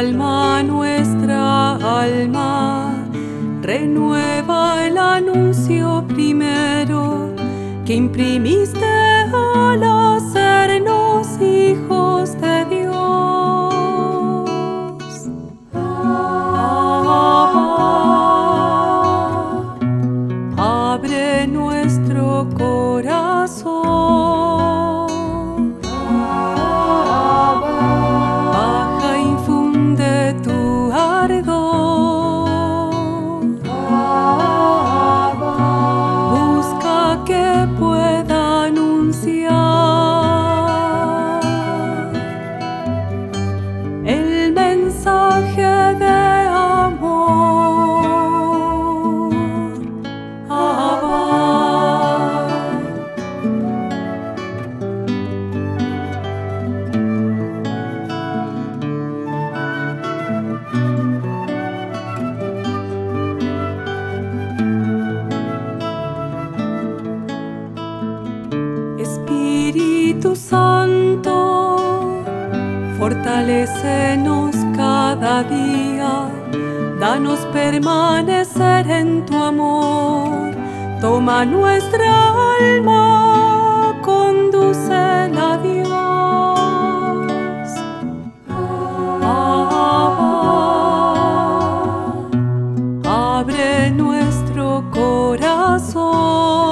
nuestra alma, renueva el anuncio primero que imprimiste al hacernos hijos de Dios. Abba, abre nuestro corazón. Baja, infunde tu ardor. Busca que pueda anunciar el mensaje de amor. Abba. Espíritu Santo, fortalécenos cada día, danos permanecer en tu amor, toma nuestra alma, condúcela a Dios. Abba, abre nuestro corazón.